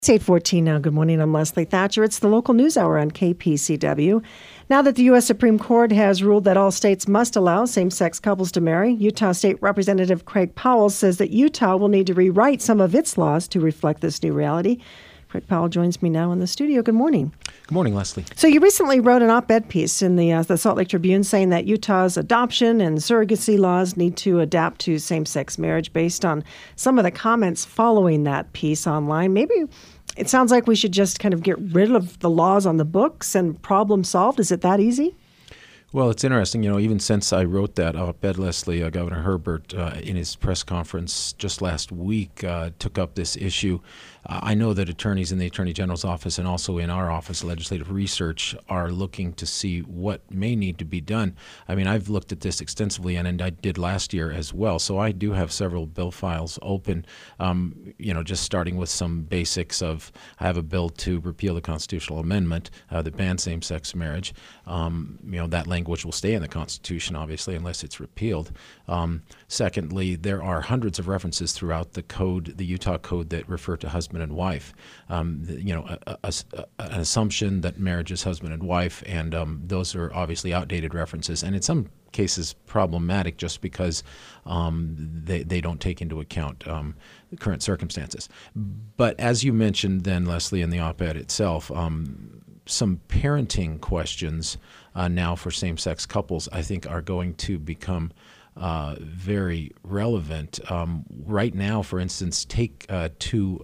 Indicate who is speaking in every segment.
Speaker 1: It's 8:14 now. Good morning. I'm Leslie Thatcher. It's the local news hour on KPCW. Now that the U.S. Supreme Court has ruled that all states must allow same-sex couples to marry, Utah State Representative Craig Powell says that Utah will need to rewrite some of its laws to reflect this new reality. Craig Powell joins me now in the studio. Good morning.
Speaker 2: Good morning, Leslie.
Speaker 1: So you recently wrote an op-ed piece in the Salt Lake Tribune saying that Utah's adoption and surrogacy laws need to adapt to same-sex marriage based on some of the comments following that piece online. Maybe it sounds like we should just kind of get rid of the laws on the books and problem solved. Is it that easy?
Speaker 2: Well, it's interesting, even since I wrote that op-ed, Leslie, Governor Herbert, in his press conference just last week, took up this issue. I know that attorneys in the Attorney General's office and also in our office, Legislative Research, are looking to see what may need to be done. I mean, I've looked at this extensively, and I did last year as well, so I do have several bill files open, just starting with some basics of, I have a bill to repeal the constitutional amendment that bans same-sex marriage. That language will stay in the Constitution, obviously, unless it's repealed. Secondly, there are hundreds of references throughout the code, the Utah Code, that refer to husband and wife. An assumption that marriage is husband and wife, and those are obviously outdated references, and in some cases problematic just because they don't take into account the current circumstances. But as you mentioned then, Leslie, in the op-ed itself, some parenting questions now for same-sex couples, I think, are going to become very relevant. Right now, for instance, take two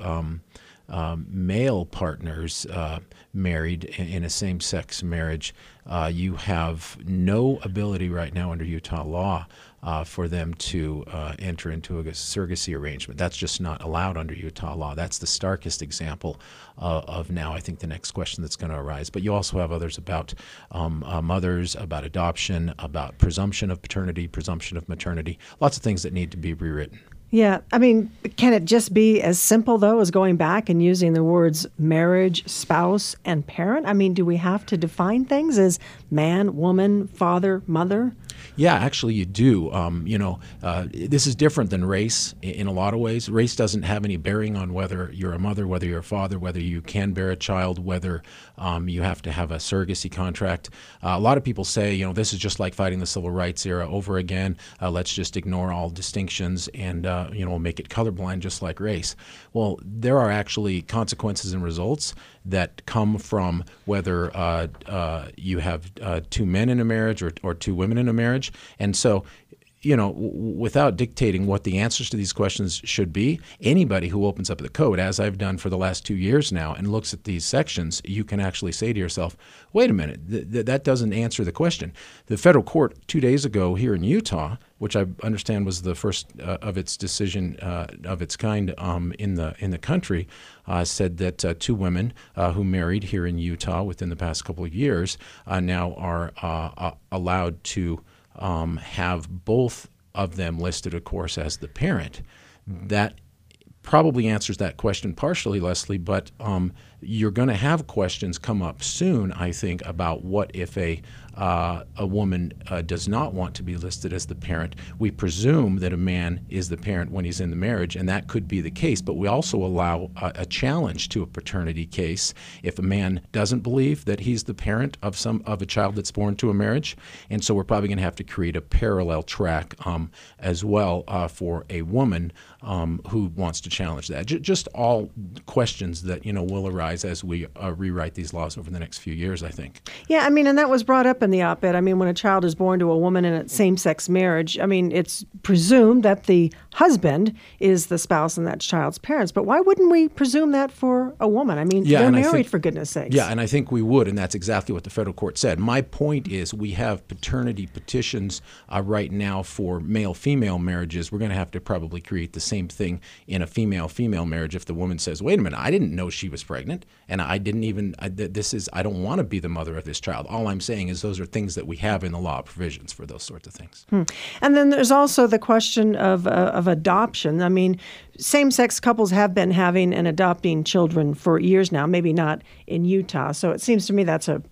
Speaker 2: male partners married in a same-sex marriage. You have no ability right now under Utah law for them to enter into a surrogacy arrangement. That's just not allowed under Utah law. That's the starkest example of now, I think, the next question that's going to arise. But you also have others about mothers, about adoption, about presumption of paternity, presumption of maternity, lots of things that need to be rewritten.
Speaker 1: Yeah. I mean, can it just be as simple, though, as going back and using the words marriage, spouse, and parent? I mean, do we have to define things as man, woman, father, mother?
Speaker 2: Yeah, actually you do. This is different than race in a lot of ways. Race doesn't have any bearing on whether you're a mother, whether you're a father, whether you can bear a child, whether you have to have a surrogacy contract. A lot of people say, this is just like fighting the civil rights era over again. Let's just ignore all distinctions and, we'll make it colorblind just like race. Well, there are actually consequences and results that come from whether you have two men in a marriage or two women in a marriage. And so, without dictating what the answers to these questions should be, anybody who opens up the code, as I've done for the last 2 years now, and looks at these sections, you can actually say to yourself, wait a minute, that doesn't answer the question. The federal court 2 days ago here in Utah, which I understand was the first of its decision of its kind in the country, said that two women who married here in Utah within the past couple of years now are allowed to have both of them listed, of course, as the parent. That probably answers that question partially, Leslie, but you're going to have questions come up soon, I think, about what if a woman does not want to be listed as the parent. We presume that a man is the parent when he's in the marriage, and that could be the case, but we also allow a challenge to a paternity case if a man doesn't believe that he's the parent of a child that's born to a marriage. And so we're probably going to have to create a parallel track as well for a woman who wants to challenge that. Just all questions that will arise as we rewrite these laws over the next few years, I think.
Speaker 1: Yeah, I mean, and that was brought up in the op-ed. I mean, when a child is born to a woman in a same-sex marriage, I mean, it's presumed that the husband is the spouse and that child's parents. But why wouldn't we presume that for a woman? I mean, they're married, for goodness sakes.
Speaker 2: Yeah, and I think we would, and that's exactly what the federal court said. My point is we have paternity petitions right now for male-female marriages. We're going to have to probably create the same thing in a female-female marriage if the woman says, wait a minute, I didn't know she was pregnant, and I don't want to be the mother of this child. All I'm saying is those are things that we have in the law provisions for those sorts of things.
Speaker 1: And then there's also the question of adoption. I mean, same-sex couples have been having and adopting children for years now, maybe not in Utah. So it seems to me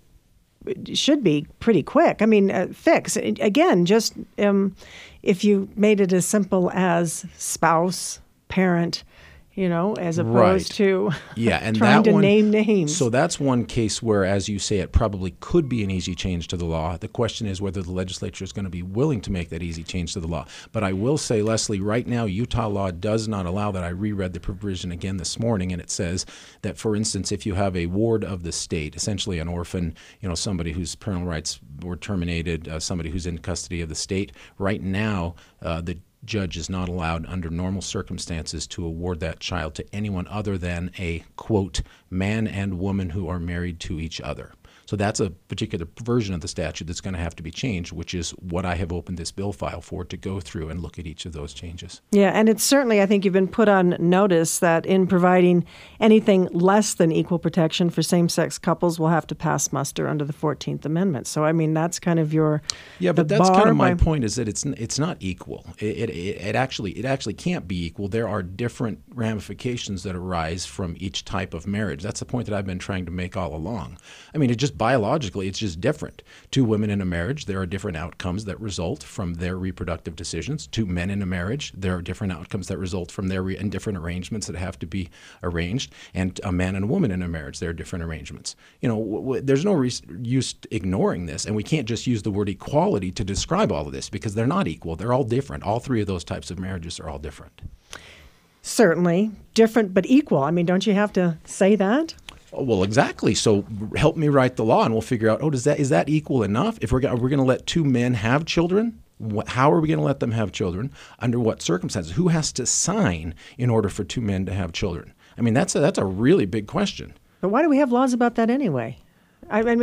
Speaker 1: it should be pretty quick. I mean, fix. Again, just if you made it as simple as spouse, parent, as opposed to
Speaker 2: yeah, and
Speaker 1: trying
Speaker 2: that
Speaker 1: to
Speaker 2: one,
Speaker 1: name names.
Speaker 2: So that's one case where, as you say, it probably could be an easy change to the law. The question is whether the legislature is going to be willing to make that easy change to the law. But I will say, Leslie, right now, Utah law does not allow that. I reread the provision again this morning, and it says that, for instance, if you have a ward of the state, essentially an orphan, somebody whose parental rights were terminated, somebody who's in custody of the state, right now, the judge is not allowed under normal circumstances to award that child to anyone other than a, quote, man and woman who are married to each other. So that's a particular version of the statute that's going to have to be changed, which is what I have opened this bill file for, to go through and look at each of those changes.
Speaker 1: Yeah, and it's certainly, I think you've been put on notice that in providing anything less than equal protection for same-sex couples will have to pass muster under the 14th Amendment. So, I mean, that's kind of your
Speaker 2: Yeah, but that's kind of my point, is that it's not equal. It actually can't be equal. There are different ramifications that arise from each type of marriage. That's the point that I've been trying to make all along. I mean, it just biologically, it's just different. Two women in a marriage, there are different outcomes that result from their reproductive decisions. Two men in a marriage, there are different outcomes that result from and different arrangements that have to be arranged. And a man and a woman in a marriage, there are different arrangements. There's no use ignoring this, and we can't just use the word equality to describe all of this, because they're not equal. They're all different. All three of those types of marriages are all different.
Speaker 1: Certainly. Different but equal. I mean, don't you have to say that?
Speaker 2: Well, exactly. So help me write the law, and we'll figure out, is that equal enough? If we're going to let two men have children, how are we going to let them have children? Under what circumstances? Who has to sign in order for two men to have children? I mean, that's a really big question.
Speaker 1: But why do we have laws about that anyway? I haven't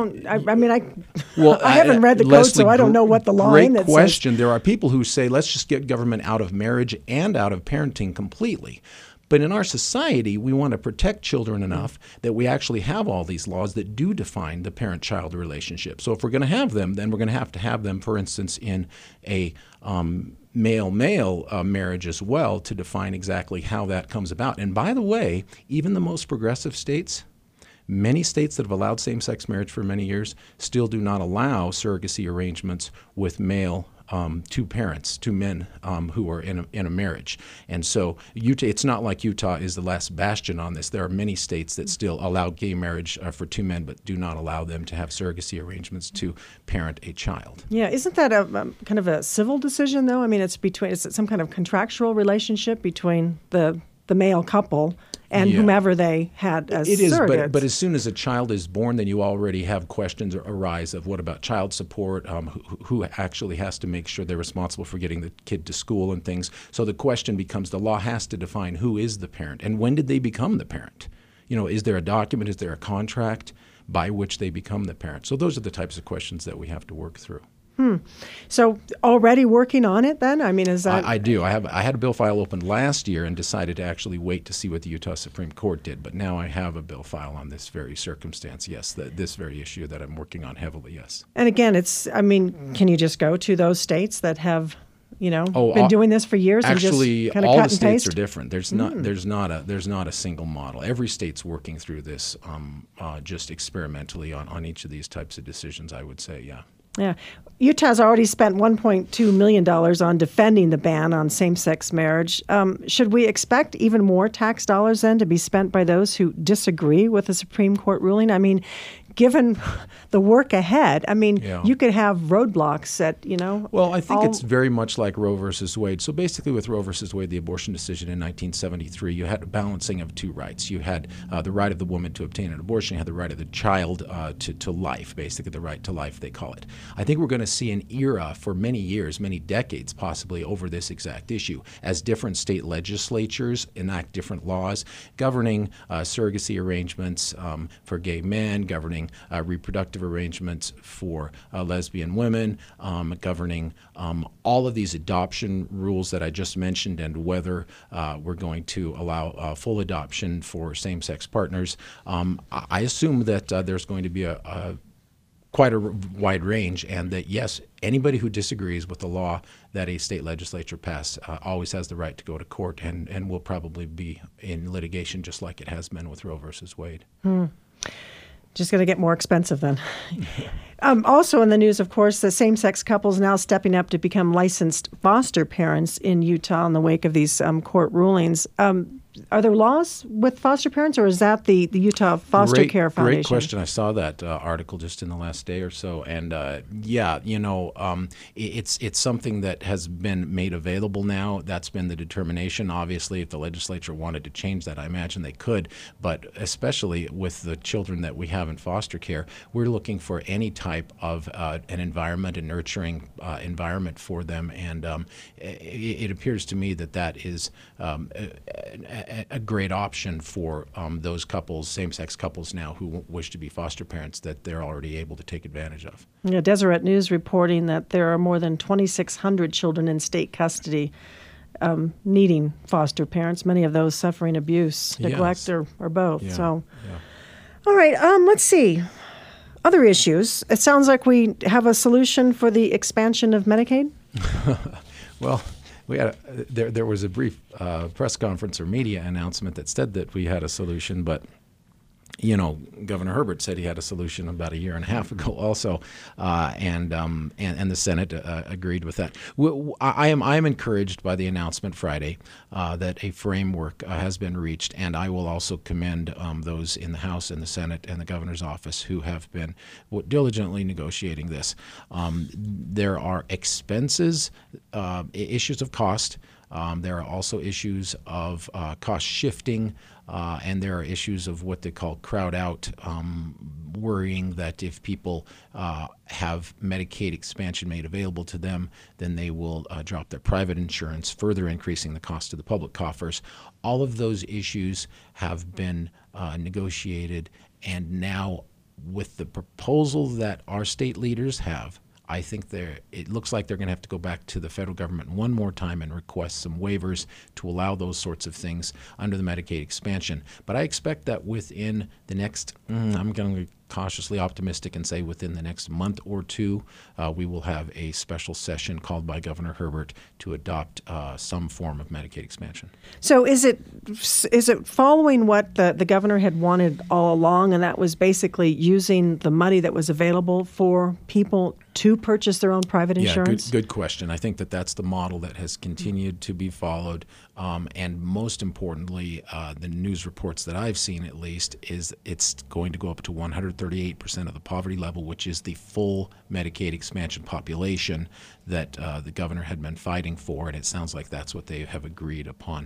Speaker 1: read the code,
Speaker 2: Leslie,
Speaker 1: so I don't know what the law in it says.
Speaker 2: Great question. There are people who say, let's just get government out of marriage and out of parenting completely. But in our society, we want to protect children enough that we actually have all these laws that do define the parent-child relationship. So if we're going to have them, then we're going to have them, for instance, in a male-male marriage as well, to define exactly how that comes about. And by the way, even the most progressive states, many states that have allowed same-sex marriage for many years, still do not allow surrogacy arrangements with male two parents, two men who are in a marriage. And so Utah, it's not like Utah is the last bastion on this. There are many states that still allow gay marriage for two men, but do not allow them to have surrogacy arrangements to parent a child.
Speaker 1: Yeah, isn't that a kind of a civil decision, though? I mean, it's some kind of contractual relationship between the male couple and whomever they had as surrogates.
Speaker 2: It is, but as soon as a child is born, then you already have questions arise of what about child support, who actually has to make sure they're responsible for getting the kid to school and things. So the question becomes, the law has to define who is the parent and when did they become the parent. Is there a document, is there a contract by which they become the parent? So those are the types of questions that we have to work through.
Speaker 1: So already working on it then? I mean, is that...
Speaker 2: I do. I had a bill file opened last year and decided to actually wait to see what the Utah Supreme Court did. But now I have a bill file on this very circumstance, yes, this very issue that I'm working on heavily, yes.
Speaker 1: And again, can you just go to those states that have, been doing this for years
Speaker 2: actually,
Speaker 1: and just kind of
Speaker 2: all
Speaker 1: cut
Speaker 2: the
Speaker 1: and
Speaker 2: states
Speaker 1: paste?
Speaker 2: are different. There's not a single model. Every state's working through this just experimentally on each of these types of decisions, I would say, yeah.
Speaker 1: Yeah. Utah's already spent $1.2 million on defending the ban on same-sex marriage. Should we expect even more tax dollars then to be spent by those who disagree with the Supreme Court ruling? I mean, given the work ahead, you could have roadblocks at,
Speaker 2: Well, I think it's very much like Roe versus Wade. So basically with Roe versus Wade, the abortion decision in 1973, you had a balancing of two rights. You had the right of the woman to obtain an abortion. You had the right of the child to life, basically the right to life, they call it. I think we're going to see an era for many years, many decades possibly, over this exact issue as different state legislatures enact different laws governing surrogacy arrangements for gay men, governing reproductive arrangements for lesbian women, governing all of these adoption rules that I just mentioned, and whether we're going to allow full adoption for same-sex partners. I assume that there's going to be quite a wide range, and that, yes, anybody who disagrees with the law that a state legislature passed always has the right to go to court and will probably be in litigation just like it has been with Roe versus Wade.
Speaker 1: Just going to get more expensive then. Also in the news, of course, the same-sex couples now stepping up to become licensed foster parents in Utah in the wake of these court rulings. are there laws with foster parents, or is that the Utah Foster Care Foundation?
Speaker 2: Great question. I saw that article just in the last day or so, and it's something that has been made available now. That's been the determination. Obviously, if the legislature wanted to change that, I imagine they could. But especially with the children that we have in foster care, we're looking for any type of an environment, a nurturing environment for them, and it appears to me that is a great option for those couples, same-sex couples now who wish to be foster parents, that they're already able to take advantage of.
Speaker 1: Yeah, Deseret News reporting that there are more than 2,600 children in state custody needing foster parents, many of those suffering abuse, neglect, or both.
Speaker 2: Yeah.
Speaker 1: So, all right, let's see. Other issues. It sounds like we have a solution for the expansion of Medicaid?
Speaker 2: Well, we had there was a brief press conference or media announcement that said that we had a solution, but Governor Herbert said he had a solution about a year and a half ago also, and the Senate agreed with that. I am encouraged by the announcement Friday that a framework has been reached, and I will also commend those in the House and the Senate and the governor's office who have been diligently negotiating this. There are expenses, issues of cost. There are also issues of cost shifting, and there are issues of what they call crowd out, worrying that if people have Medicaid expansion made available to them, then they will drop their private insurance, further increasing the cost to the public coffers. All of those issues have been negotiated, and now with the proposal that our state leaders have, I think it looks like they're going to have to go back to the federal government one more time and request some waivers to allow those sorts of things under the Medicaid expansion. But I expect that within the next, I'm going to be cautiously optimistic and say within the next month or two, we will have a special session called by Governor Herbert to adopt some form of Medicaid expansion.
Speaker 1: So is it following what the governor had wanted all along, and that was basically using the money that was available for people to purchase their own private insurance?
Speaker 2: Yeah, good question. I think that's the model that has continued to be followed. And most importantly, the news reports that I've seen, at least, is it's going to go up to 138% of the poverty level, which is the full Medicaid expansion population that the governor had been fighting for, and it sounds like that's what they have agreed upon.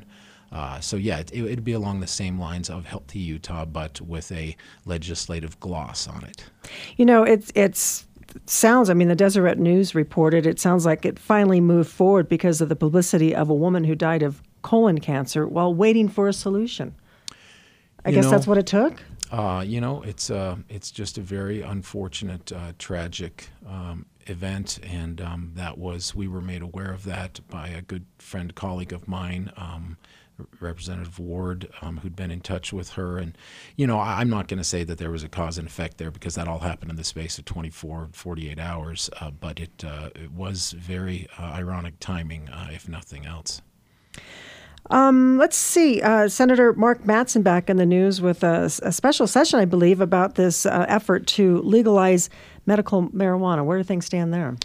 Speaker 2: It'd be along the same lines of Healthy Utah, but with a legislative gloss on it.
Speaker 1: It's sounds, the Deseret News reported, it sounds like it finally moved forward because of the publicity of a woman who died of colon cancer while waiting for a solution. I guess that's what it took?
Speaker 2: It's just a very unfortunate, tragic event, and we were made aware of that by a good friend, colleague of mine, Representative Ward, who'd been in touch with her. And, I'm not going to say that there was a cause and effect there because that all happened in the space of 24, 48 hours, but it was very ironic timing, if nothing else.
Speaker 1: Let's see. Senator Mark Mattson back in the news with a special session, I believe, about this effort to legalize medical marijuana. Where do things stand there?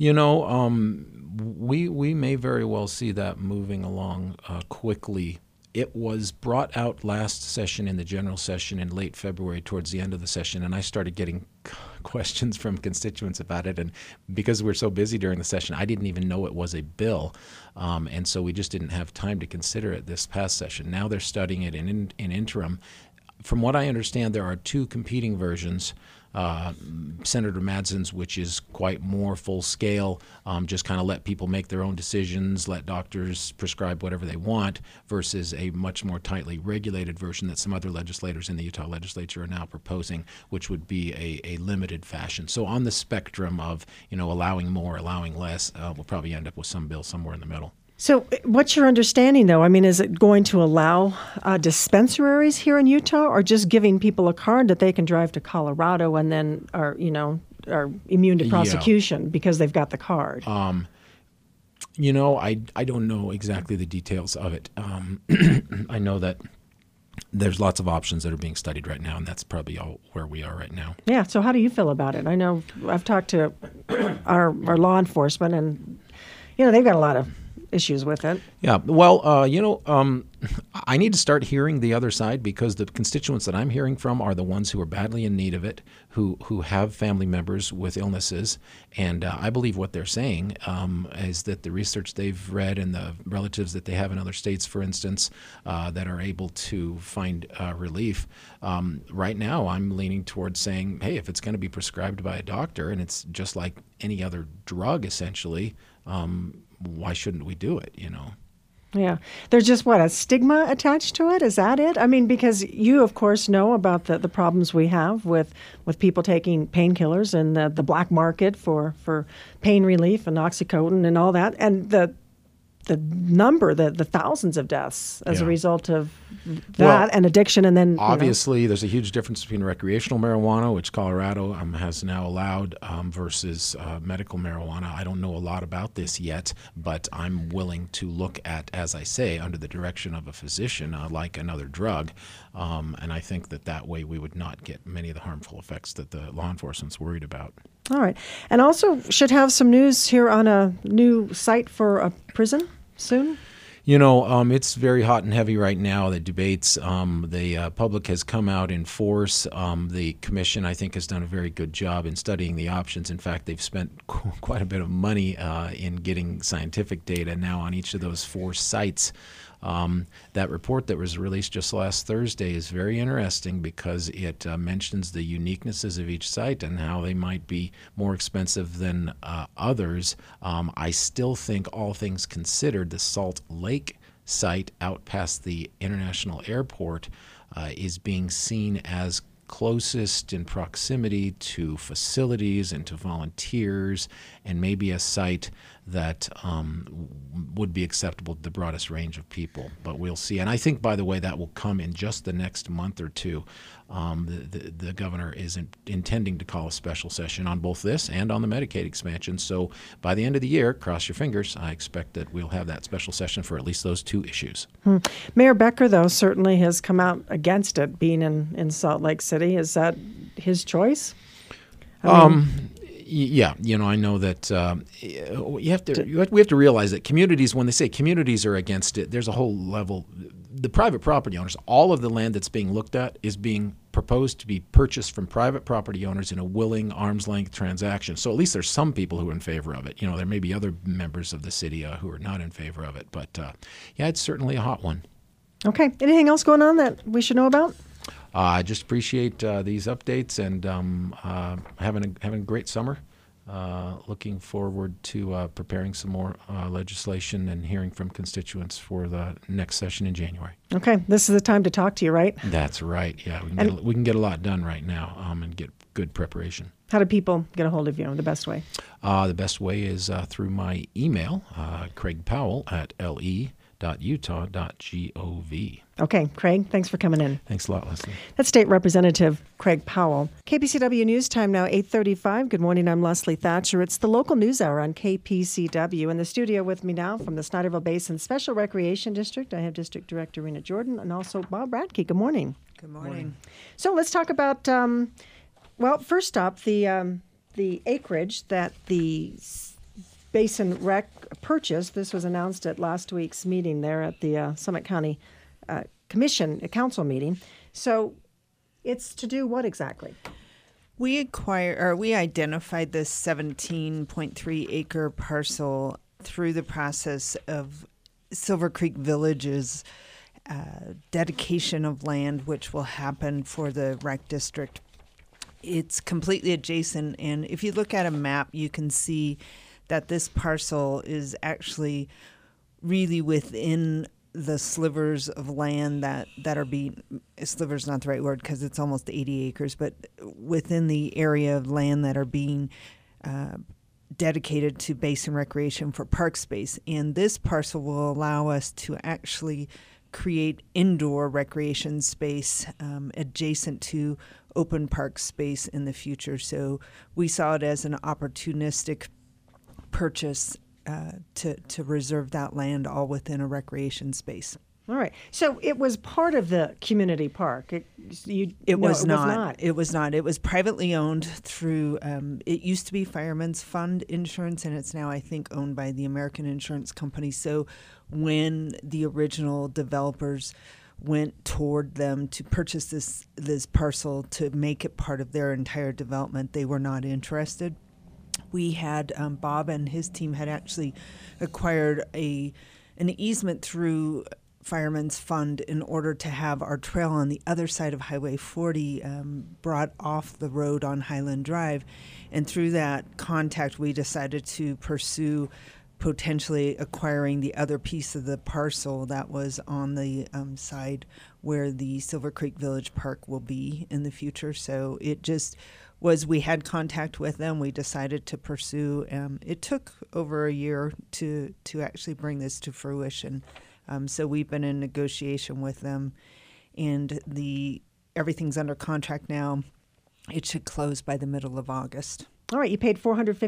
Speaker 2: We may very well see that moving along quickly. It was brought out last session in the general session in late February towards the end of the session, and I started getting questions from constituents about it. And because we're so busy during the session, I didn't even know it was a bill. And so we just didn't have time to consider it this past session. Now they're studying it in interim. From what I understand, there are two competing versions. Senator Madsen's, which is quite more full scale, just kind of let people make their own decisions, let doctors prescribe whatever they want, versus a much more tightly regulated version that some other legislators in the Utah legislature are now proposing, which would be a limited fashion. So on the spectrum of allowing more, allowing less, we'll probably end up with some bill somewhere in the middle.
Speaker 1: So what's your understanding, though? Is it going to allow dispensaries here in Utah, or just giving people a card that they can drive to Colorado and then are immune to prosecution because they've got the card?
Speaker 2: I don't know exactly the details of it. I know that there's lots of options that are being studied right now, and that's probably all where we are right now.
Speaker 1: Yeah. So how do you feel about it? I know I've talked to our law enforcement, and they've got a lot of issues with it.
Speaker 2: Yeah, well, I need to start hearing the other side, because the constituents that I'm hearing from are the ones who are badly in need of it, who have family members with illnesses. And I believe what they're saying is that the research they've read and the relatives that they have in other states, for instance, that are able to find relief, right now I'm leaning towards saying, hey, if it's going to be prescribed by a doctor and it's just like any other drug, essentially, why shouldn't we do it,
Speaker 1: Yeah. There's just, a stigma attached to it? Is that it? I mean, because you, of course, know about the problems we have with people taking painkillers and the black market for pain relief and Oxycontin and all that. And the number, the thousands of deaths as a result of that and addiction. And then
Speaker 2: obviously there's a huge difference between recreational marijuana, which Colorado has now allowed, versus medical marijuana. I don't know a lot about this yet, but I'm willing to look at, as I say, under the direction of a physician, like another drug. And I think that way we would not get many of the harmful effects that the law enforcement's worried about.
Speaker 1: All right. And also should have some news here on a new site for a prison soon?
Speaker 2: It's very hot and heavy right now, the debates. The public has come out in force. The commission, I think, has done a very good job in studying the options. In fact, they've spent quite a bit of money in getting scientific data now on each of those 4 sites. That report that was released just last Thursday is very interesting, because it mentions the uniquenesses of each site and how they might be more expensive than others. I still think, all things considered, the Salt Lake site out past the international airport is being seen as closest in proximity to facilities and to volunteers, and maybe a site that would be acceptable to the broadest range of people. But we'll see. And I think, by the way, that will come in just the next month or two. The governor is intending to call a special session on both this and on the Medicaid expansion. So by the end of the year, cross your fingers, I expect that we'll have that special session for at least those 2 issues.
Speaker 1: Mayor Becker, though, certainly has come out against it being in Salt Lake City. Is that his choice?
Speaker 2: Yeah, I know that we have to realize that communities, when they say communities are against it, there's a whole level. The private property owners, all of the land that's being looked at is being proposed to be purchased from private property owners in a willing arm's length transaction. So at least there's some people who are in favor of it. There may be other members of the city who are not in favor of it. But it's certainly a hot one.
Speaker 1: Okay. Anything else going on that we should know about?
Speaker 2: I just appreciate these updates, and having a great summer. Looking forward to preparing some more legislation and hearing from constituents for the next session in January.
Speaker 1: Okay, this is the time to talk to you, right?
Speaker 2: That's right. Yeah, we can get a lot done right now and get good preparation.
Speaker 1: How do people get a hold of you? The best way?
Speaker 2: The best way is through my email, Craig Powell at le.utah.gov.
Speaker 1: Okay, Craig, thanks for coming in.
Speaker 2: Thanks a lot, Leslie.
Speaker 1: That's State Representative Craig Powell. KPCW News Time now, 8:35. Good morning, I'm Leslie Thatcher. It's the local news hour on KPCW. In the studio with me now from the Snyderville Basin Special Recreation District, I have District Director Rena Jordan and also Bob Radke. Good morning.
Speaker 3: Good morning.
Speaker 1: So let's talk about, first up, the acreage that the Basin Rec purchased. This was announced at last week's meeting there at the Summit County Council meeting. So it's to do what exactly?
Speaker 3: We identified this 17.3 acre parcel through the process of Silver Creek Village's dedication of land, which will happen for the rec district. It's completely adjacent, and if you look at a map, you can see that this parcel is actually really within the slivers of land that are being, sliver's not the right word because it's almost 80 acres, but within the area of land that are being dedicated to basin recreation for park space. And this parcel will allow us to actually create indoor recreation space adjacent to open park space in the future. So we saw it as an opportunistic purchase to reserve that land all within a recreation space.
Speaker 1: All right. So it was part of the community park.
Speaker 3: It was not. It was not. It was privately owned through, it used to be Fireman's Fund Insurance, and it's now, I think, owned by the American Insurance Company. So when the original developers went toward them to purchase this parcel to make it part of their entire development, they were not interested. We had, Bob and his team had actually acquired an easement through Fireman's Fund in order to have our trail on the other side of Highway 40 brought off the road on Highland Drive. And through that contact, we decided to pursue potentially acquiring the other piece of the parcel that was on the side where the Silver Creek Village Park will be in the future. So it just was, we had contact with them. We decided to pursue. It took over a year to actually bring this to fruition. So we've been in negotiation with them, and everything's under contract now. It should close by the middle of August.
Speaker 1: All right, you paid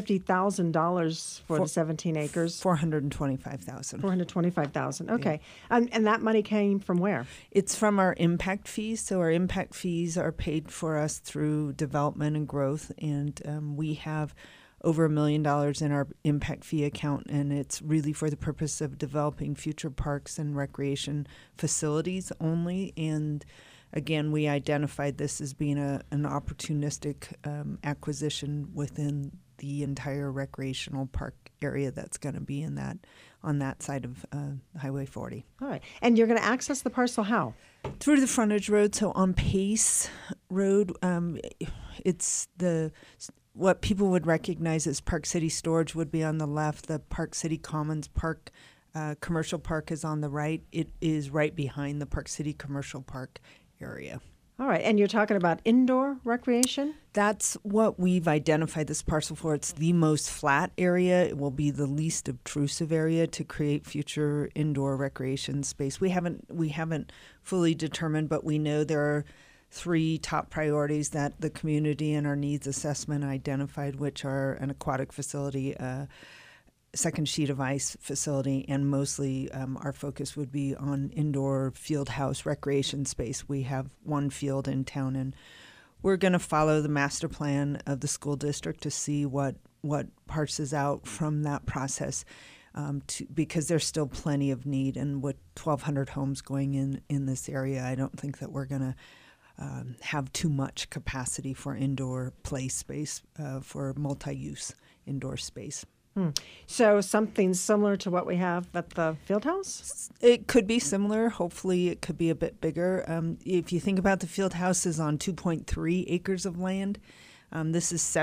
Speaker 1: $450,000 for the 17 acres.
Speaker 3: $425,000.
Speaker 1: $425,000. Okay, yeah. And that money came from where?
Speaker 3: It's from our impact fees. So our impact fees are paid for us through development and growth, and we have over $1 million in our impact fee account, and it's really for the purpose of developing future parks and recreation facilities only. And again, we identified this as being an opportunistic acquisition within the entire recreational park area that's going to be on that side of Highway 40.
Speaker 1: All right. And you're going to access the parcel how?
Speaker 3: Through the frontage road. So on Pace Road, it's what people would recognize as Park City Storage would be on the left. The Park City Commons Park Commercial Park is on the right. It is right behind the Park City Commercial Park area.
Speaker 1: All right. And you're talking about indoor recreation?
Speaker 3: That's what we've identified this parcel for. It's the most flat area. It will be the least obtrusive area to create future indoor recreation space. We haven't fully determined, but we know there are 3 top priorities that the community and our needs assessment identified, which are an aquatic facility, second sheet of ice facility, and mostly our focus would be on indoor field house recreation space. We have one field in town, and we're going to follow the master plan of the school district to see what parses out from that process, because there's still plenty of need. And with 1,200 homes going in this area, I don't think that we're going to have too much capacity for indoor play space, for multi-use indoor space.
Speaker 1: So something similar to what we have at the field house?
Speaker 3: It could be similar. Hopefully it could be a bit bigger. If you think about the field house is on 2.3 acres of land. This is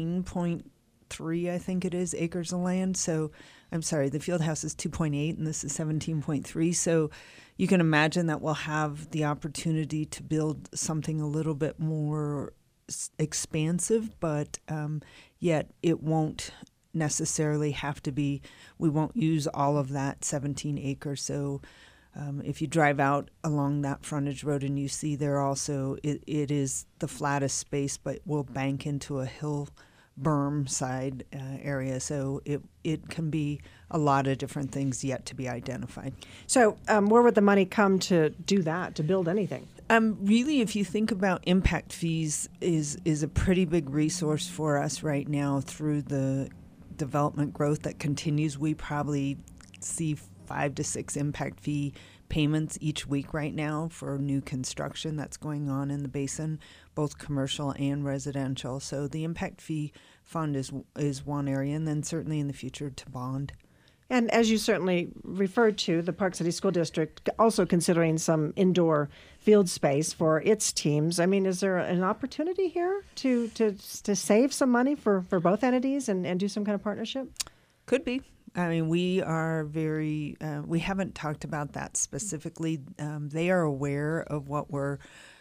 Speaker 3: 17.3, I think it is, acres of land. So I'm sorry, the field house is 2.8 and this is 17.3. So you can imagine that we'll have the opportunity to build something a little bit more expansive, but yet it won't necessarily have to be, we won't use all of that 17 acres. So if you drive out along that frontage road and you see there also, it is the flattest space, but will bank into a hill berm side area. So it can be a lot of different things yet to be identified.
Speaker 1: So where would the money come to do that, to build anything?
Speaker 3: Really, if you think about impact fees is a pretty big resource for us right now through the development growth that continues. We probably see 5 to 6 impact fee payments each week right now for new construction that's going on in the basin, both commercial and residential. So the impact fee fund is one area, and then certainly in the future to bond.
Speaker 1: And as you certainly referred to, the Park City School District also considering some indoor field space for its teams. I mean, is there an opportunity here to save some money for both entities and do some kind of partnership?
Speaker 3: Could be. I mean, we are very, we haven't talked about that specifically. They are aware of what we're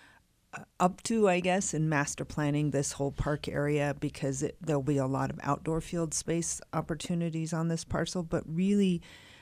Speaker 3: up to, I guess, in master planning this whole park area, because there'll be a lot of outdoor field space opportunities on this parcel. But really,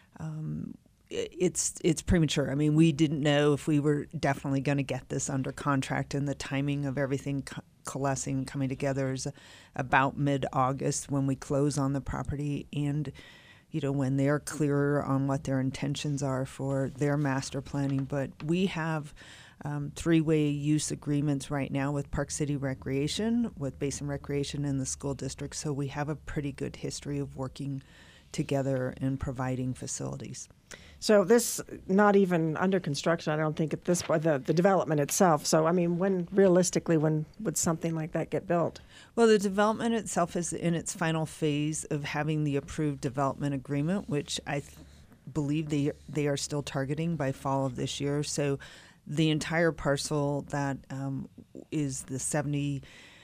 Speaker 3: it's premature. I mean, we didn't know if we were definitely going to get this under contract, and the timing of everything coalescing, coming together is about mid-August when we close on the property. And when they're clearer on what their intentions are for their master planning. But we have three-way use agreements right now with Park City Recreation, with Basin Recreation, and the school district. So we have a pretty good history of working together and providing facilities.
Speaker 1: So this not even under construction, I don't think at this point, the development itself. So, I mean, when would something like that get built?
Speaker 3: Well, the development itself is in its final phase of having the approved development agreement, which I believe they are still targeting by fall of this year. So the entire parcel that is the 79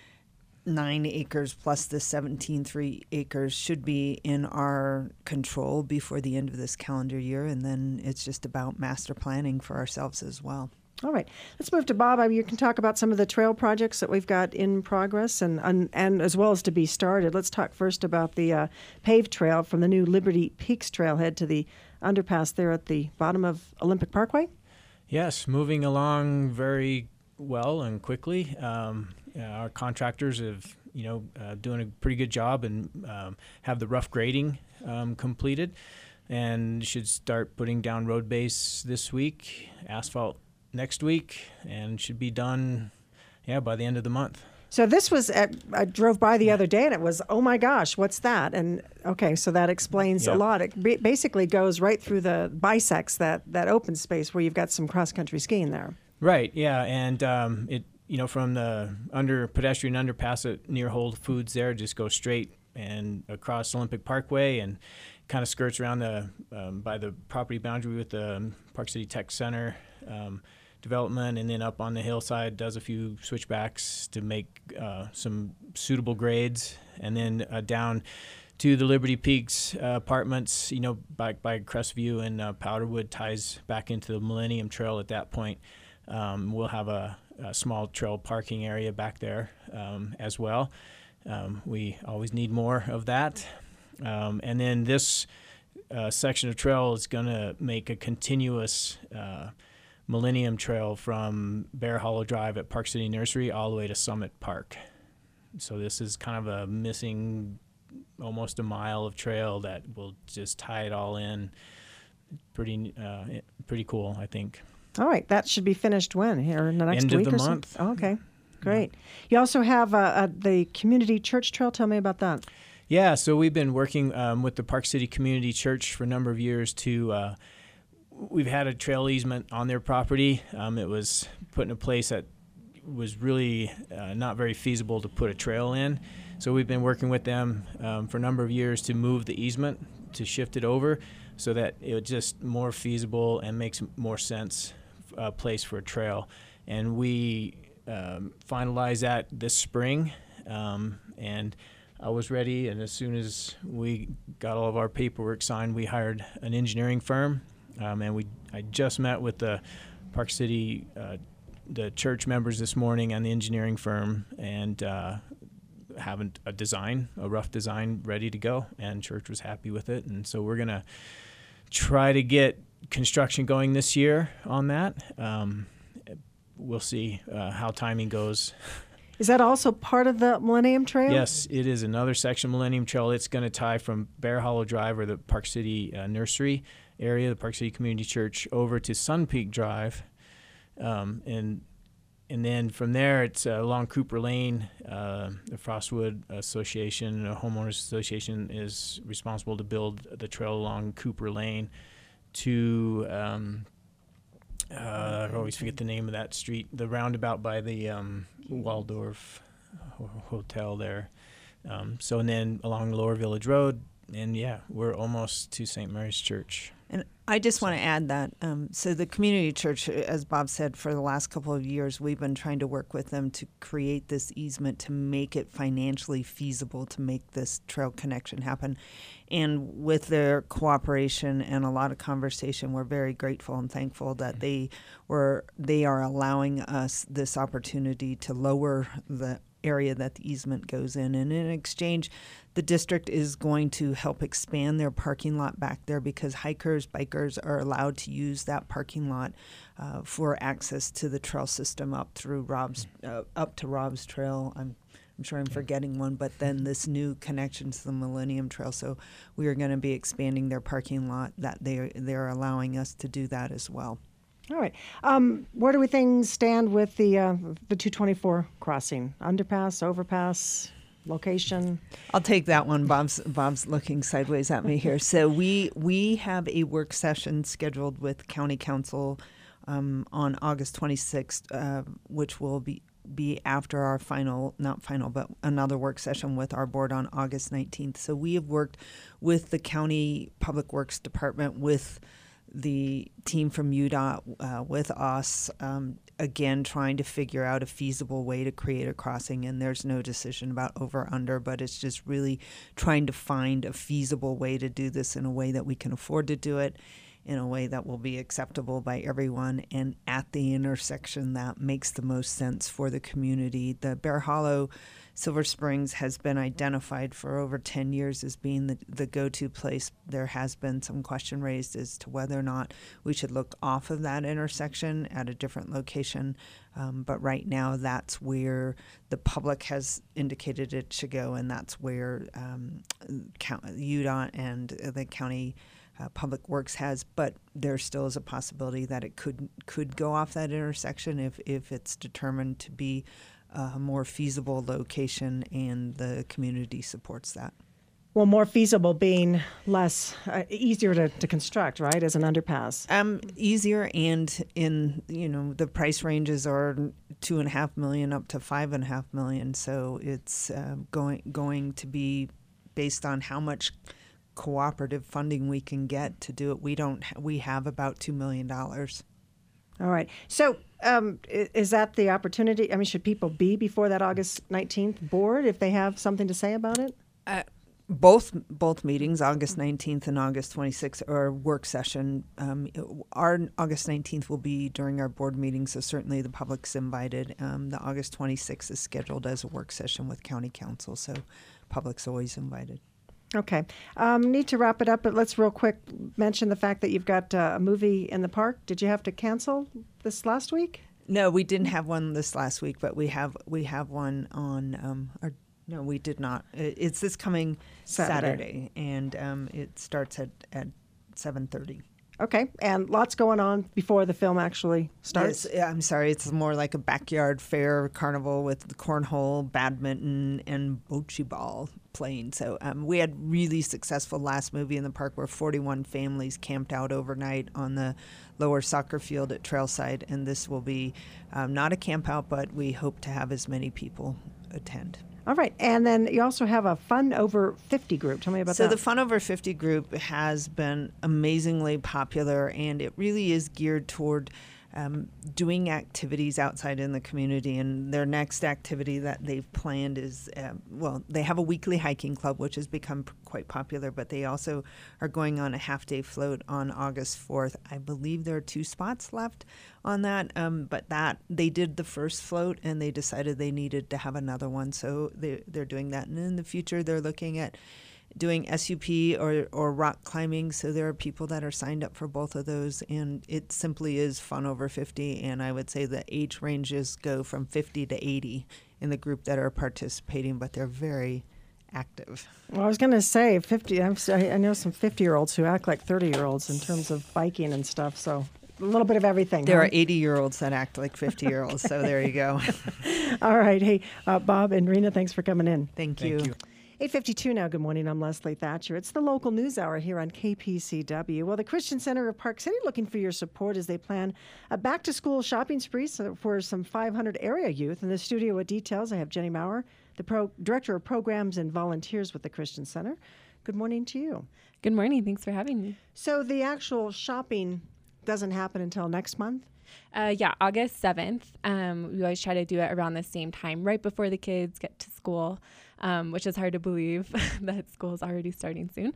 Speaker 3: acres plus the 17.3 acres should be in our control before the end of this calendar year, and then it's just about master planning for ourselves as well.
Speaker 1: All right. Let's move to Bob. You can talk about some of the trail projects that we've got in progress and as well as to be started. Let's talk first about the paved trail from the new Liberty Peaks trailhead to the underpass there at the bottom of Olympic Parkway.
Speaker 4: Yes, moving along very well and quickly. Our contractors have, doing a pretty good job and have the rough grading completed, and should start putting down road base this week, asphalt next week, and should be done, by the end of the month.
Speaker 1: So this was, I drove by the other day and it was, oh my gosh, what's that? And okay, so that explains a lot. It basically goes right through bisects that open space where you've got some cross-country skiing there. Right,
Speaker 4: yeah, and it, from the pedestrian underpass near Whole Foods there, just go straight and across Olympic Parkway and kind of skirts around by the property boundary with the Park City Tech Center development, and then up on the hillside does a few switchbacks to make some suitable grades, and then down to the Liberty Peaks apartments, by Crestview and Powderwood, ties back into the Millennium Trail at that point. We'll have a small trail parking area back there as well. We always need more of that. And then this section of trail is going to make a continuous Millennium Trail from Bear Hollow Drive at Park City Nursery all the way to Summit Park. So this is kind of a missing almost a mile of trail that will just tie it all in. Pretty cool, I think.
Speaker 1: All right, that should be finished when? Here in the next
Speaker 4: week
Speaker 1: or so?
Speaker 4: End of the month.
Speaker 1: Oh, okay, great. You also have the Community Church Trail. Tell me about that.
Speaker 4: Yeah, so we've been working with the Park City Community Church for a number of years to we've had a trail easement on their property. It was put in a place that was really not very feasible to put a trail in. So we've been working with them for a number of years to move the easement, to shift it over so that it was just more feasible and makes more sense place for a trail. And we finalized that this spring, and I was ready, and as soon as we got all of our paperwork signed, we hired an engineering firm, and I just met with the Park City, the church members this morning and the engineering firm, and have a rough design ready to go, and church was happy with it, and so we're going to try to get construction going this year on that. We'll see how timing goes.
Speaker 1: Is that also part of the Millennium Trail?
Speaker 4: Yes, it is another section of Millennium Trail. It's going to tie from Bear Hollow Drive, or the Park City Nursery area, the Park City Community Church, over to Sun Peak Drive. And then from there, it's along Cooper Lane. The Frostwood Association, a homeowners association, is responsible to build the trail along Cooper Lane to, I always forget the name of that street, the roundabout by the Waldorf Hotel there. And then along Lower Village Road, and we're almost to St. Mary's Church.
Speaker 3: And I just want to add that, so the community church, as Bob said, for the last couple of years, we've been trying to work with them to create this easement to make it financially feasible to make this trail connection happen. And with their cooperation and a lot of conversation, we're very grateful and thankful that they are allowing us this opportunity to lower the area that the easement goes in. And in exchange, the district is going to help expand their parking lot back there, because hikers, bikers are allowed to use that parking lot for access to the trail system up to Rob's Trail. I'm I'm sure I'm forgetting one, but then this new connection to the Millennium Trail. So we are going to be expanding their parking lot. That they're allowing us to do that as well.
Speaker 1: All right. Where do we things stand with the 224 crossing? Underpass, overpass, location?
Speaker 3: I'll take that one. Bob's looking sideways at me here. So we have a work session scheduled with County Council on August 26th, which will be after our not final, but another work session with our board on August 19th. So we have worked with the County Public Works Department, with the team from UDOT, with us, again, trying to figure out a feasible way to create a crossing. And there's no decision about over or under, but it's just really trying to find a feasible way to do this in a way that we can afford to do it, in a way that will be acceptable by everyone, and at the intersection that makes the most sense for the community. The Bear Hollow Silver Springs has been identified for over 10 years as being the go-to place. There has been some question raised as to whether or not we should look off of that intersection at a different location. But right now, that's where the public has indicated it should go, and that's where UDOT and the county Public Works has. But there still is a possibility that it could go off that intersection if it's determined to be a more feasible location and the community supports that.
Speaker 1: Well, more feasible being less easier to construct, right, as an underpass?
Speaker 3: Easier, and in the price ranges are $2.5 million up to $5.5 million. So it's going to be based on how much cooperative funding we can get to do it. We have about $2 million.
Speaker 1: All right. So is that the opportunity? I mean, should people be before that August 19th board if they have something to say about it?
Speaker 3: Both meetings, August 19th and August 26th, are work session. Our August 19th will be during our board meeting, so certainly the public's invited. The August 26th is scheduled as a work session with County Council, so public's always invited.
Speaker 1: Okay. Need to wrap it up, but let's real quick mention the fact that you've got a movie in the park. Did you have to cancel this last week?
Speaker 3: No, we didn't have one this last week, but we have one on no, we did not. It's this coming Saturday, and it starts at 7:30.
Speaker 1: Okay, and lots going on before the film actually starts.
Speaker 3: I'm sorry, it's more like a backyard fair carnival with cornhole, badminton, and bocce ball playing. So we had really successful last movie in the park where 41 families camped out overnight on the lower soccer field at Trailside, and this will be not a camp out, but we hope to have as many people attend.
Speaker 1: All right. And then you also have a Fun Over 50 group. Tell me about that.
Speaker 3: So the Fun Over 50 group has been amazingly popular, and it really is geared toward doing activities outside in the community. And their next activity that they've planned is, they have a weekly hiking club, which has become quite popular, but they also are going on a half-day float on August 4th. I believe there are 2 spots left on that, but they did the first float, and they decided they needed to have another one, so they're doing that. And in the future, they're looking at doing SUP or rock climbing, so there are people that are signed up for both of those, and it simply is Fun Over 50, and I would say the age ranges go from 50 to 80 in the group that are participating, but they're very active.
Speaker 1: Well, I was going to say 50. I know some 50-year-olds who act like 30-year-olds in terms of biking and stuff, so a little bit of everything.
Speaker 3: There are 80-year-olds that act like 50-year-olds, so there you go.
Speaker 1: All right. Hey, Bob and Rena, thanks for coming in.
Speaker 3: Thank you.
Speaker 1: 8:52 now. Good morning. I'm Leslie Thatcher. It's the local news hour here on KPCW. Well, the Christian Center of Park City looking for your support as they plan a back-to-school shopping spree for some 500 area youth. In the studio with details, I have Jenny Maurer, the Director of Programs and Volunteers with the Christian Center. Good morning to you.
Speaker 5: Good morning. Thanks for having me.
Speaker 1: So the actual shopping doesn't happen until next month?
Speaker 5: August 7th. We always try to do it around the same time, right before the kids get to school, which is hard to believe that school is already starting soon.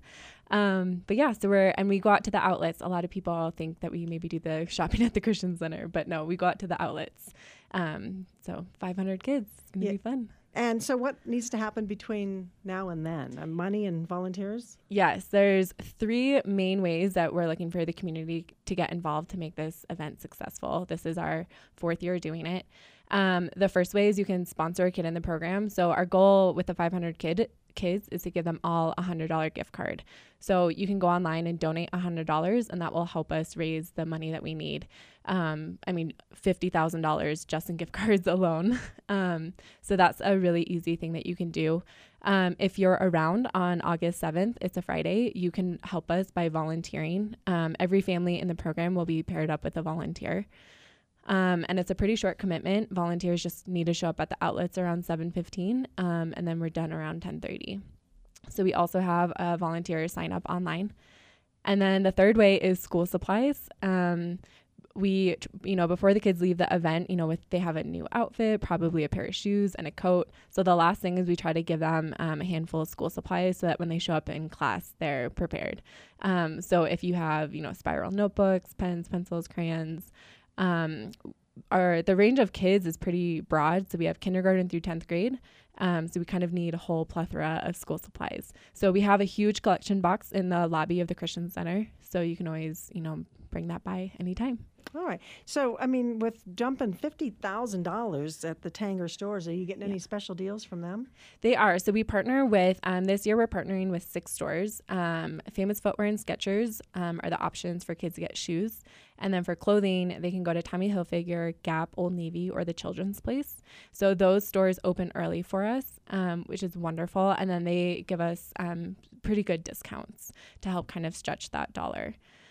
Speaker 5: We go out to the outlets. A lot of people think that we maybe do the shopping at the Christian Center, but no, we go out to the outlets. So 500 kids. It's going to be fun.
Speaker 1: And so what needs to happen between now and then? Money and volunteers?
Speaker 5: Yes, there's 3 main ways that we're looking for the community to get involved to make this event successful. This is our 4th year doing it. The first way is you can sponsor a kid in the program. So our goal with the 500 kids is to give them all a $100 gift card. So you can go online and donate $100, and that will help us raise the money that we need. $50,000 just in gift cards alone. So that's a really easy thing that you can do. If you're around on August 7th, it's a Friday, you can help us by volunteering. Every family in the program will be paired up with a volunteer. And it's a pretty short commitment. Volunteers just need to show up at the outlets around 7:15, and then we're done around 10:30. So we also have a volunteer sign up online. And then the third way is school supplies. Before the kids leave the event, they have a new outfit, probably a pair of shoes and a coat. So the last thing is we try to give them a handful of school supplies so that when they show up in class, they're prepared. So if you have, spiral notebooks, pens, pencils, crayons, the range of kids is pretty broad. So we have kindergarten through 10th grade. So we kind of need a whole plethora of school supplies. So we have a huge collection box in the lobby of the Christian Center. So you can always, bring that by anytime.
Speaker 1: All right. So, with dumping $50,000 at the Tanger stores, are you getting any special deals from them?
Speaker 5: They are. So we partner with, this year we're partnering with 6 stores. Famous Footwear and Skechers are the options for kids to get shoes. And then for clothing, they can go to Tommy Hilfiger, Gap, Old Navy, or the Children's Place. So those stores open early for us, which is wonderful. And then they give us pretty good discounts to help kind of stretch that dollar.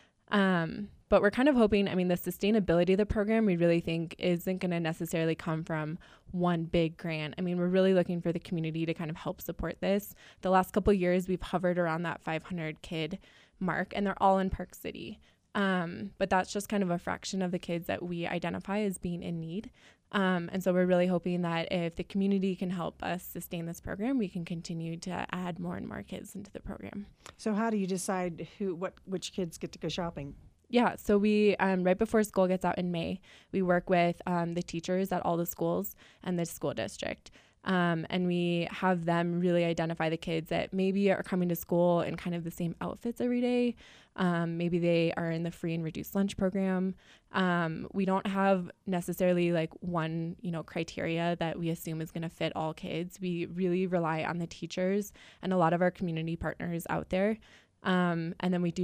Speaker 5: But we're kind of hoping, the sustainability of the program, we really think isn't going to necessarily come from one big grant. We're really looking for the community to kind of help support this. The last couple of years, we've hovered around that 500 kid mark, and they're all in Park City. But that's just kind of a fraction of the kids that we identify as being in need. And so we're really hoping that if the community can help us sustain this program, we can continue to add more and more kids into the program.
Speaker 1: So how do you decide which kids get to go shopping?
Speaker 5: Yeah, so we, right before school gets out in May, we work with the teachers at all the schools and the school district. And we have them really identify the kids that maybe are coming to school in kind of the same outfits every day. Maybe they are in the free and reduced lunch program. We don't have necessarily one, criteria that we assume is going to fit all kids. We really rely on the teachers and a lot of our community partners out there. And then we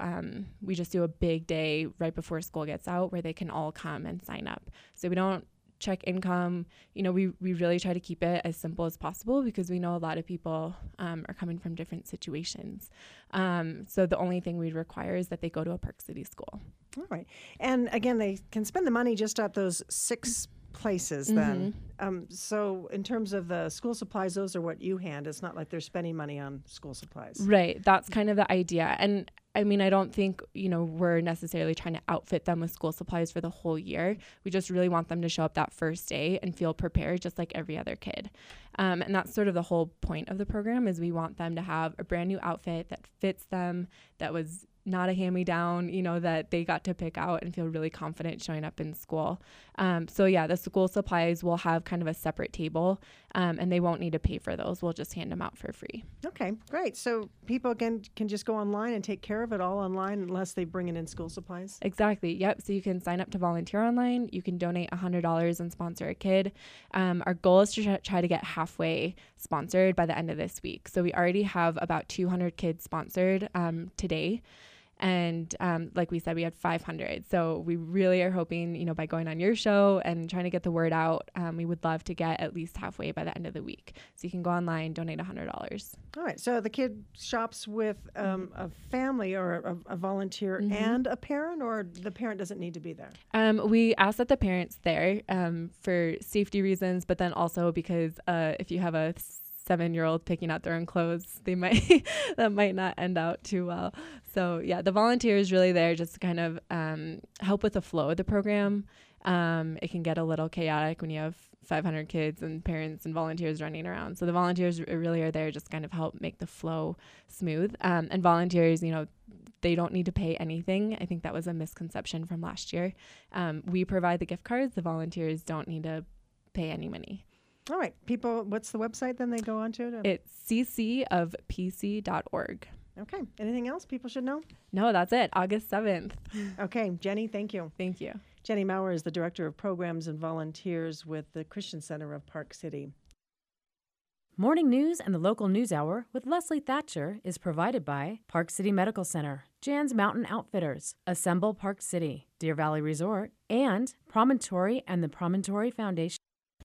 Speaker 5: just do a big day right before school gets out where they can all come and sign up. So we don't check income. We really try to keep it as simple as possible because we know a lot of people are coming from different situations. So the only thing we require is that they go to a Park City school.
Speaker 1: All right. And again, they can spend the money just at those 6 places then. So in terms of the school supplies, those are what you hand. It's not like they're spending money on school supplies.
Speaker 5: Right. That's kind of the idea. And I don't think, we're necessarily trying to outfit them with school supplies for the whole year. We just really want them to show up that first day and feel prepared just like every other kid. And that's sort of the whole point of the program is we want them to have a brand new outfit that fits them, that was not a hand-me-down, that they got to pick out and feel really confident showing up in school. The school supplies will have kind of a separate table, and they won't need to pay for those. We'll just hand them out for free.
Speaker 1: Okay, great. So people, again, can just go online and take care of it all online unless they bring in school supplies?
Speaker 5: Exactly. Yep. So you can sign up to volunteer online. You can donate $100 and sponsor a kid. Our goal is to try to get halfway sponsored by the end of this week. So we already have about 200 kids sponsored today. And like we said, we had 500. So we really are hoping, by going on your show and trying to get the word out, we would love to get at least halfway by the end of the week. So you can go online, donate $100.
Speaker 1: All right. So the kid shops with a family or a volunteer and a parent, or the parent doesn't need to be there?
Speaker 5: We ask that the parent's there for safety reasons, but then also because if you have a 7-year-old picking out their own clothes, that might not end out too well. So yeah, the volunteer is really there just to kind of help with the flow of the program. It can get a little chaotic when you have 500 kids and parents and volunteers running around. So the volunteers really are there just to kind of help make the flow smooth. And volunteers, they don't need to pay anything. I think that was a misconception from last year. We provide the gift cards. The volunteers don't need to pay any money.
Speaker 1: All right. People, what's the website then they go on to?
Speaker 5: It's ccofpc.org.
Speaker 1: Okay. Anything else people should know?
Speaker 5: No, that's it. August 7th.
Speaker 1: Okay. Jenny, thank you.
Speaker 5: Thank you.
Speaker 1: Jenny Maurer is the Director of Programs and Volunteers with the Christian Center of Park City.
Speaker 6: Morning news and the local news hour with Leslie Thatcher is provided by Park City Medical Center, Jan's Mountain Outfitters, Assemble Park City, Deer Valley Resort, and Promontory and the Promontory Foundation.